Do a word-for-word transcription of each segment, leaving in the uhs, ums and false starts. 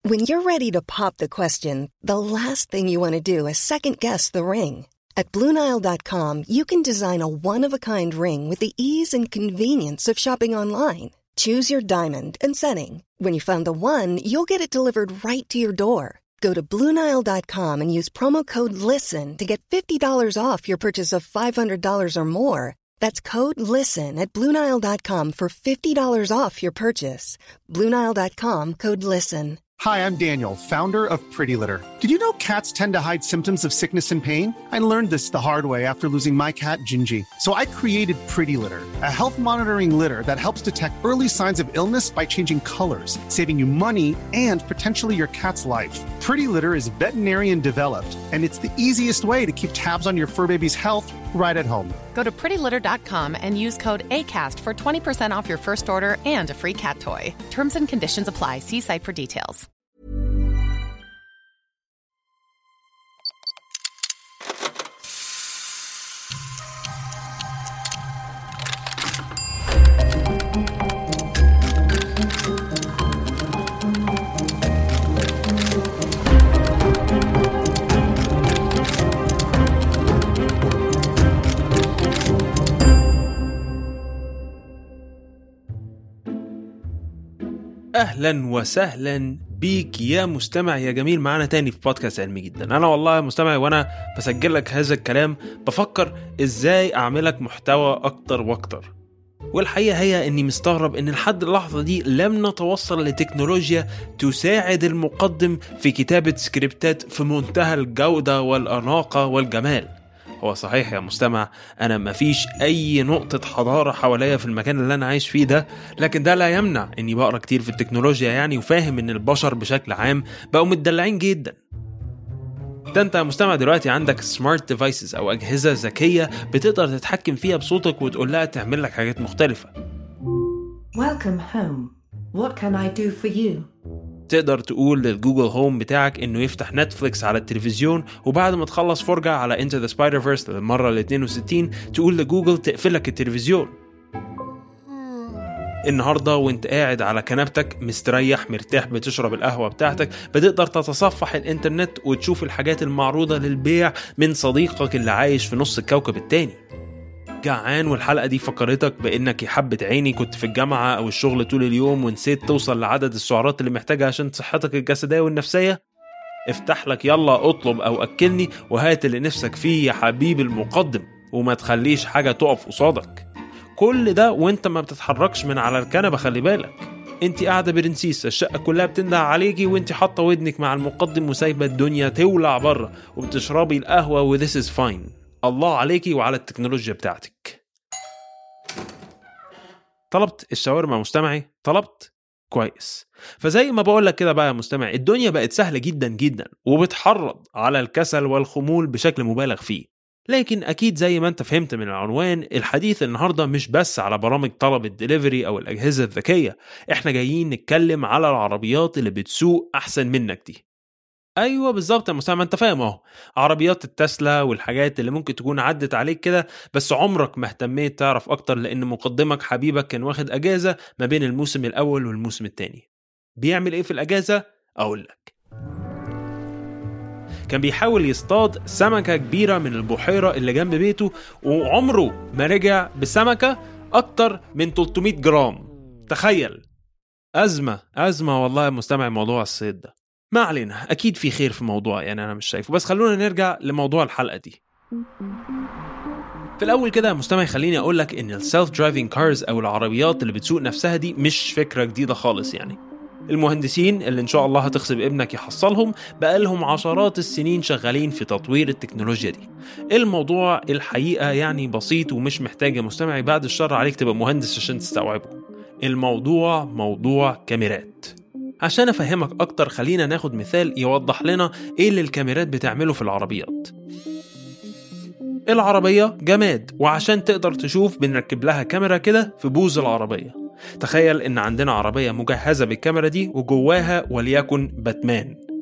When you're ready to pop the question, the last thing you want to do is second-guess the ring. At Blue Nile dot com, you can design a one-of-a-kind ring with the ease and convenience of shopping online. Choose your diamond and setting. When you find the one, you'll get it delivered right to your door. Go to Blue Nile dot com and use promo code LISTEN to get fifty dollars off your purchase of five hundred dollars or more. That's code LISTEN at Blue Nile dot com for fifty dollars off your purchase. Blue Nile dot com, code LISTEN. Hi, I'm Daniel, founder of Pretty Litter. Did you know cats tend to hide symptoms of sickness and pain? I learned this the hard way after losing my cat, Gingy. So I created Pretty Litter, a health monitoring litter that helps detect early signs of illness by changing colors, saving you money and potentially your cat's life. Pretty Litter is veterinarian developed, and it's the easiest way to keep tabs on your fur baby's health right at home. Go to pretty litter dot com and use code ACAST for twenty percent off your first order and a free cat toy. Terms and conditions apply. See site for details. أهلا وسهلا بيك يا مستمع يا جميل معنا تاني في بودكاست علمي جدا. أنا والله مستمعي وأنا بسجل لك هذا الكلام بفكر إزاي أعملك محتوى أكتر وأكتر، والحقيقة هي أني مستغرب أن لحد اللحظة دي لم نتوصل لتكنولوجيا تساعد المقدم في كتابة سكريبتات في منتهى الجودة والأناقة والجمال. هو صحيح يا مستمع أنا مفيش أي نقطة حضارة حواليا في المكان اللي أنا عايش فيه ده، لكن ده لا يمنع أني بقرأ كتير في التكنولوجيا يعني، وفاهم أن البشر بشكل عام بقوا متدلعين جدا. ده أنت يا مستمع دلوقتي عندك سمارت ديفايسز أو أجهزة ذكية بتقدر تتحكم فيها بصوتك وتقول لها تعمل لك حاجات مختلفة. Welcome home. What can I do for you? تقدر تقول للجوجل هوم بتاعك انه يفتح نتفليكس على التلفزيون، وبعد ما تخلص فرجة على Into the Spider-Verse للمرة ال اثنين وستين تقول لجوجل تقفلك التلفزيون. النهاردة وانت قاعد على كنبتك مستريح مرتاح بتشرب القهوة بتاعتك بتقدر تتصفح الانترنت وتشوف الحاجات المعروضة للبيع من صديقك اللي عايش في نص الكوكب التاني. جعان والحلقة دي فكرتك بأنك يا حبة عيني كنت في الجامعة أو الشغل طول اليوم ونسيت توصل لعدد السعرات اللي محتاجها عشان صحتك الجسدية والنفسية؟ افتح لك يلا اطلب أو أكلني وهات اللي نفسك فيه يا حبيب المقدم، وما تخليش حاجة تقف قصادك. كل ده وانت ما بتتحركش من على الكنبة. خلي بالك انت قاعدة برنسيسة، الشقة كلها بتنده عليكي وانت حاطة ودنك مع المقدم وسايبة الدنيا تولع بره وبتشربي القهوة و this is fine. الله عليكي وعلى التكنولوجيا بتاعتك. طلبت الشاورما مستمعي؟ طلبت؟ كويس. فزي ما بقولك كده بقى يا مستمع، الدنيا بقت سهلة جدا جدا وبتحرض على الكسل والخمول بشكل مبالغ فيه. لكن أكيد زي ما أنت فهمت من العنوان، الحديث النهاردة مش بس على برامج طلب الدليفري أو الأجهزة الذكية، إحنا جايين نتكلم على العربيات اللي بتسوق أحسن منك دي. ايوه بالظبط يا مستمع، انت فاهم اهو، عربيات التسلا والحاجات اللي ممكن تكون عدت عليك كده بس عمرك ما اهتميت تعرف اكتر لان مقدمك حبيبك كان واخد اجازه ما بين الموسم الاول والموسم الثاني. بيعمل ايه في الاجازه؟ اقول لك. كان بيحاول يصطاد سمكه كبيره من البحيره اللي جنب بيته، وعمره ما رجع بسمكه اكتر من ثلاثمية جرام. تخيل. ازمه ازمه والله يا مستمع موضوع الصيد ده. ما علينا، أكيد في خير في موضوع يعني أنا مش شايفه، بس خلونا نرجع لموضوع الحلقة دي. في الأول كده مستمع خليني أقولك إن السيلف درايفنج كارز أو العربيات اللي بتسوق نفسها دي مش فكرة جديدة خالص يعني. المهندسين اللي إن شاء الله هتخصب ابنك يحصلهم بقالهم عشرات السنين شغالين في تطوير التكنولوجيا دي. الموضوع الحقيقة يعني بسيط ومش محتاج يا مستمعي بعد الشر عليك تبقى مهندس عشان تستوعبه. الموضوع موضوع كاميرات. عشان أفهمك أكتر خلينا ناخد مثال يوضح لنا إيه اللي الكاميرات بتعمله في العربيات. العربية جماد، وعشان تقدر تشوف بنركب لها كاميرا كده في بوز العربية. تخيل إن عندنا عربية مجهزة بالكاميرا دي وجواها وليكن باتمان.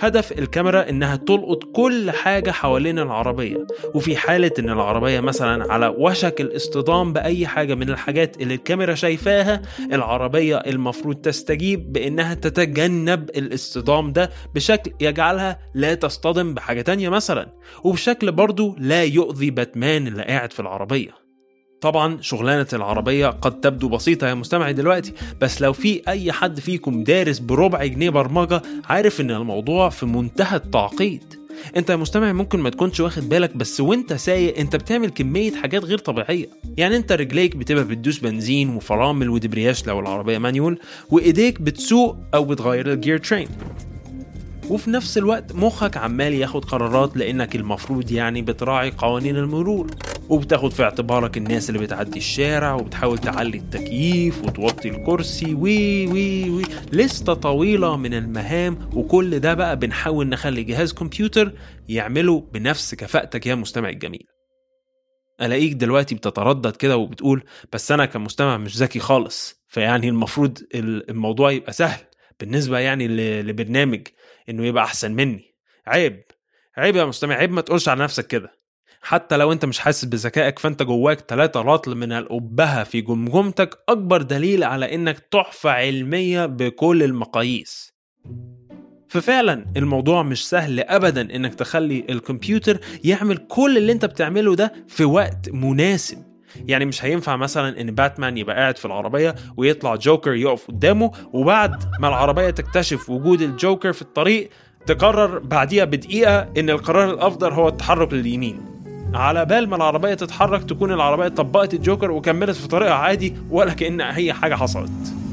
هدف الكاميرا إنها تلقط كل حاجة حوالين العربية، وفي حالة إن العربية مثلا على وشك الاصطدام بأي حاجة من الحاجات اللي الكاميرا شايفاها، العربية المفروض تستجيب بإنها تتجنب الاصطدام ده بشكل يجعلها لا تصطدم بحاجة تانية مثلا، وبشكل برضو لا يؤذي باتمان اللي قاعد في العربية. طبعا شغلانة العربية قد تبدو بسيطة يا مستمعي دلوقتي، بس لو في أي حد فيكم دارس بربع جنيه برمجة عارف إن الموضوع في منتهى التعقيد. انت يا مستمع ممكن ما تكونش واخد بالك، بس وانت سايق انت بتعمل كمية حاجات غير طبيعية. يعني انت رجليك بتبقى بتدوس بنزين وفرامل ودبرياش لو العربية مانيول، وايديك بتسوق او بتغير الجير ترين، وفي نفس الوقت مخك عمال ياخد قرارات لانك المفروض يعني بتراعي قوانين المرور، وبتاخد في اعتبارك الناس اللي بتعدي الشارع، وبتحاول تعلي التكييف وتوطي الكرسي وي وي وي لستة طويلة من المهام. وكل ده بقى بنحاول نخلي جهاز كمبيوتر يعمله بنفس كفاءتك يا مستمع الجميل. ألاقيك دلوقتي بتتردد كده وبتقول بس أنا كمستمع مش ذكي خالص، فيعني المفروض الموضوع يبقى سهل بالنسبة يعني لبرنامج إنه يبقى أحسن مني. عيب عيب يا مستمع، عيب ما تقولش على نفسك كده. حتى لو انت مش حاسس بذكائك فانت جواك ثلاثة رطل من الأبهة في جمجمتك، أكبر دليل على إنك تحفة علمية بكل المقاييس. ففعلا الموضوع مش سهل أبدا إنك تخلي الكمبيوتر يعمل كل اللي انت بتعمله ده في وقت مناسب. يعني مش هينفع مثلا ان باتمان يبقى قاعد في العربية ويطلع جوكر يقف قدامه، وبعد ما العربية تكتشف وجود الجوكر في الطريق تقرر بعديها بدقيقة ان القرار الافضل هو التحرك لليمين. على بال ما العربية تتحرك تكون العربية طبقت الجوكر وكملت في طريقها عادي ولا كأن هي حاجة حصلت.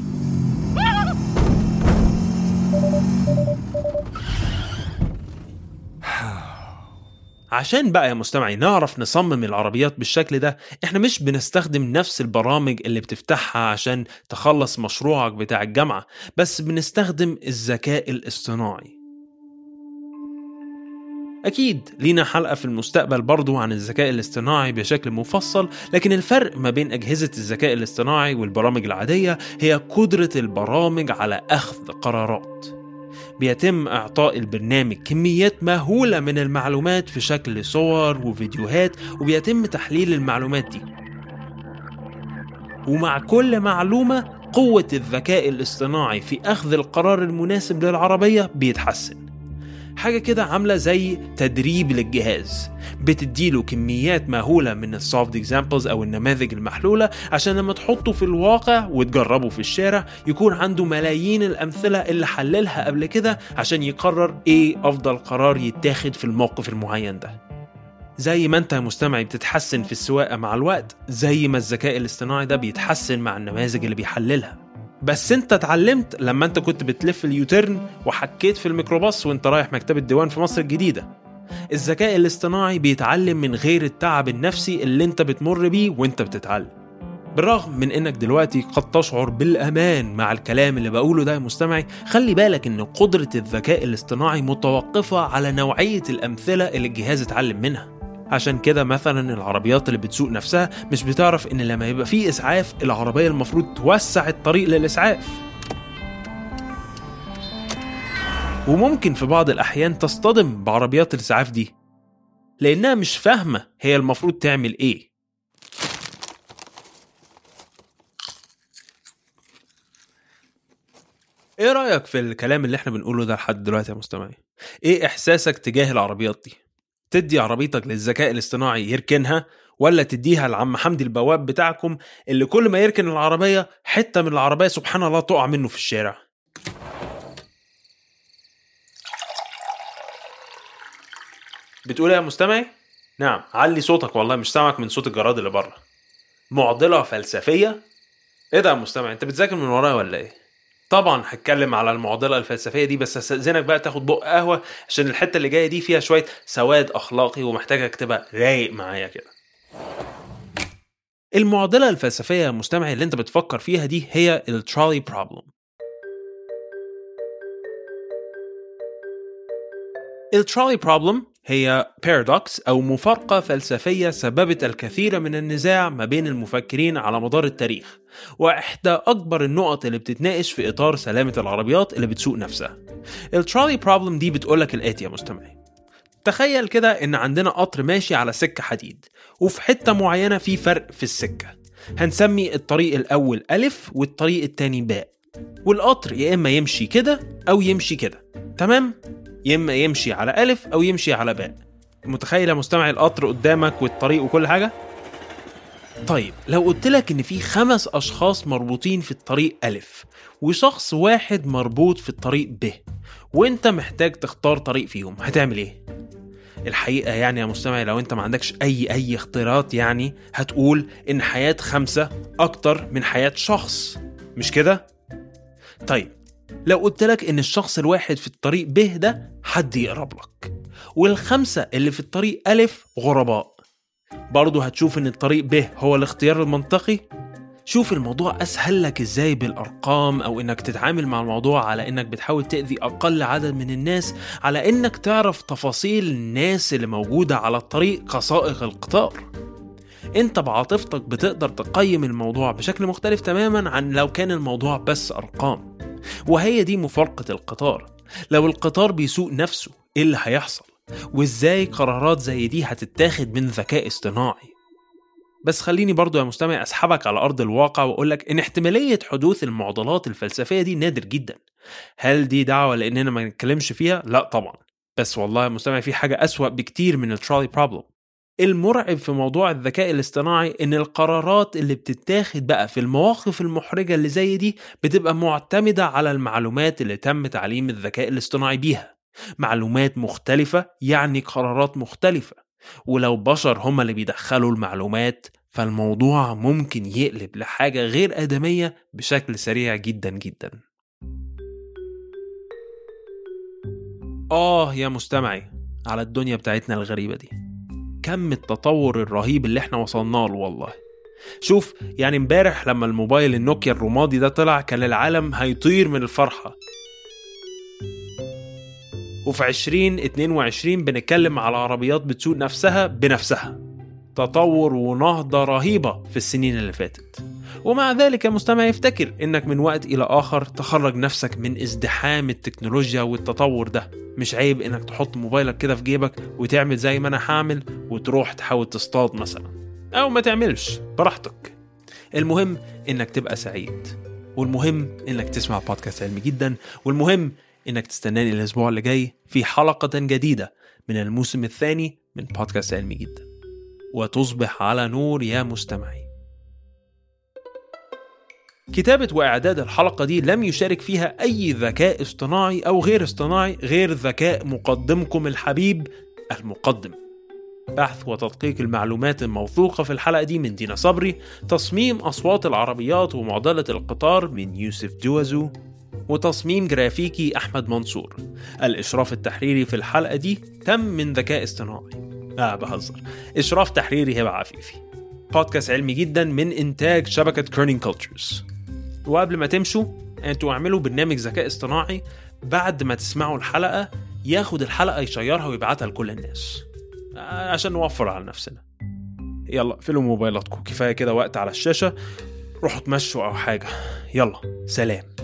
عشان بقى يا مستمعي نعرف نصمم العربيات بالشكل ده، احنا مش بنستخدم نفس البرامج اللي بتفتحها عشان تخلص مشروعك بتاع الجامعة، بس بنستخدم الذكاء الاصطناعي. أكيد لينا حلقة في المستقبل برضو عن الذكاء الاصطناعي بشكل مفصل، لكن الفرق ما بين أجهزة الذكاء الاصطناعي والبرامج العادية هي قدرة البرامج على أخذ قرارات. بيتم إعطاء البرنامج كميات مهولة من المعلومات في شكل صور وفيديوهات، وبيتم تحليل المعلومات دي، ومع كل معلومة قوة الذكاء الاصطناعي في أخذ القرار المناسب للعربية بيتحسن. حاجة كده عاملة زي تدريب للجهاز، بتديله كميات مهولة من السوفت اكزامبلز أو النماذج المحلولة عشان لما تحطه في الواقع وتجربه في الشارع يكون عنده ملايين الأمثلة اللي حللها قبل كده عشان يقرر إيه أفضل قرار يتاخد في الموقف المعين ده. زي ما أنت مستمعي بتتحسن في السواقة مع الوقت، زي ما الذكاء الاصطناعي ده بيتحسن مع النماذج اللي بيحللها. بس انت اتعلمت لما انت كنت بتلف اليوتيرن وحكيت في الميكروباص وانت رايح مكتبة الديوان في مصر الجديدة. الذكاء الاصطناعي بيتعلم من غير التعب النفسي اللي انت بتمر بيه وانت بتتعلم. بالرغم من انك دلوقتي قد تشعر بالامان مع الكلام اللي بقوله ده يا مستمعي، خلي بالك ان قدرة الذكاء الاصطناعي متوقفة على نوعية الامثلة اللي الجهاز اتعلم منها. عشان كده مثلا العربيات اللي بتسوق نفسها مش بتعرف ان لما يبقى فيه اسعاف العربية المفروض توسع الطريق للاسعاف، وممكن في بعض الاحيان تصطدم بعربيات الاسعاف دي لانها مش فاهمة هي المفروض تعمل ايه. ايه رأيك في الكلام اللي احنا بنقوله ده لحد دلوقتي يا مستمعي؟ ايه احساسك تجاه العربيات دي؟ تدي عربيتك للذكاء الاصطناعي يركنها، ولا تديها لعم حمدي البواب بتاعكم اللي كل ما يركن العربية حتة من العربية سبحان الله تقع منه في الشارع؟ بتقول يا مستمعي؟ نعم، علي صوتك والله مش سامعك من صوت الجراد اللي بره. معضلة فلسفية؟ ايه ده يا مستمع، انت بتذاكر من ورايا ولا ايه؟ طبعا هتكلم على المعضلة الفلسفية دي، بس استأذنك بقى تاخد بق قهوة عشان الحتة اللي جاية دي فيها شوية سواد أخلاقي ومحتاجك تبقى رايق معايا كده. المعضلة الفلسفية يا مستمعي اللي انت بتفكر فيها دي هي الترولي بروبلم. الترولي بروبلم هي بارادوكس أو مفارقة فلسفية سببت الكثير من النزاع ما بين المفكرين على مدار التاريخ، وإحدى أكبر النقط اللي بتتناقش في إطار سلامة العربيات اللي بتسوق نفسها. الترولي بروبلم دي بتقولك الآتي يا مستمعي: تخيل كده إن عندنا قطر ماشي على سكة حديد، وفي حتة معينة في فرق في السكة، هنسمي الطريق الأول ألف والطريق التاني باء، والقطر يا إما يمشي كده أو يمشي كده، تمام؟ يا إما يمشي على ألف أو يمشي على باء. متخيل يا مستمعي القطر قدامك والطريق وكل حاجة؟ طيب لو قلتلك إن في خمس أشخاص مربوطين في الطريق ألف وشخص واحد مربوط في الطريق ب، وإنت محتاج تختار طريق فيهم، هتعمل إيه؟ الحقيقة يعني يا مستمعي لو انت ما عندكش اي اي اختيارات، يعني هتقول ان حياة خمسة اكتر من حياة شخص، مش كده؟ طيب لو قلت لك ان الشخص الواحد في الطريق ب ده حد يقرب لك، والخمسة اللي في الطريق ألف غرباء، برضو هتشوف ان الطريق ب هو الاختيار المنطقي؟ شوف الموضوع أسهل لك إزاي بالأرقام، أو إنك تتعامل مع الموضوع على إنك بتحاول تأذي أقل عدد من الناس، على إنك تعرف تفاصيل الناس اللي موجودة على الطريق كسائق القطار. أنت بعاطفتك بتقدر تقيم الموضوع بشكل مختلف تماما عن لو كان الموضوع بس أرقام. وهي دي مفارقة القطار. لو القطار بيسوق نفسه إيه اللي هيحصل؟ وإزاي قرارات زي دي هتتاخد من ذكاء اصطناعي؟ بس خليني برضو يا مستمع أسحبك على أرض الواقع وأقولك إن احتمالية حدوث المعضلات الفلسفية دي نادر جدا. هل دي دعوة لأننا ما نتكلمش فيها؟ لا طبعا. بس والله يا مستمع في حاجة أسوأ بكتير من الترولي بروبلم. المرعب في موضوع الذكاء الاصطناعي إن القرارات اللي بتتاخد بقى في المواقف المحرجة اللي زي دي بتبقى معتمدة على المعلومات اللي تم تعليم الذكاء الاصطناعي بيها. معلومات مختلفة يعني قرارات مختلفة، ولو بشر هم اللي بيدخلوا المعلومات فالموضوع ممكن يقلب لحاجة غير آدمية بشكل سريع جدا جدا. آه يا مستمعي على الدنيا بتاعتنا الغريبة دي، كم التطور الرهيب اللي احنا وصلنا له والله. شوف يعني امبارح لما الموبايل النوكيا الرمادي ده طلع كان العالم هيطير من الفرحة، وفي عشرين اتنين وعشرين بنتكلم على عربيات بتسوق نفسها بنفسها. تطور ونهضة رهيبة في السنين اللي فاتت. ومع ذلك يا مستمع يفتكر انك من وقت الى اخر تخرج نفسك من ازدحام التكنولوجيا والتطور ده. مش عيب انك تحط موبايلك كده في جيبك وتعمل زي ما انا هعمل وتروح تحاول تصطاد مثلا، او ما تعملش براحتك. المهم انك تبقى سعيد، والمهم انك تسمع بودكاست علمي جدا، والمهم انك تستناني الاسبوع اللي جاي في حلقة جديدة من الموسم الثاني من بودكاست علمي جدا. وتصبح على نور يا مستمعي. كتابة وإعداد الحلقة دي لم يشارك فيها أي ذكاء اصطناعي أو غير اصطناعي غير ذكاء مقدمكم الحبيب المقدم. بحث وتدقيق المعلومات الموثوقة في الحلقة دي من دينا صبري. تصميم أصوات العربيات ومعضلة القطار من يوسف دوازو. وتصميم جرافيكي أحمد منصور. الإشراف التحريري في الحلقة دي تم من ذكاء اصطناعي. آه بهزر. إشراف تحريري هبة عفيفي. بودكاست علمي جدا من إنتاج شبكة كيرنينج كولتشرز. وقبل ما تمشوا أنتوا اعملوا برنامج ذكاء اصطناعي بعد ما تسمعوا الحلقة ياخد الحلقة يشيرها ويبعتها لكل الناس آه عشان نوفر على نفسنا. يلا فيلوا موبايلاتكم، كفاية كده وقت على الشاشة، روحوا تمشوا أو حاجة. يلا سلام.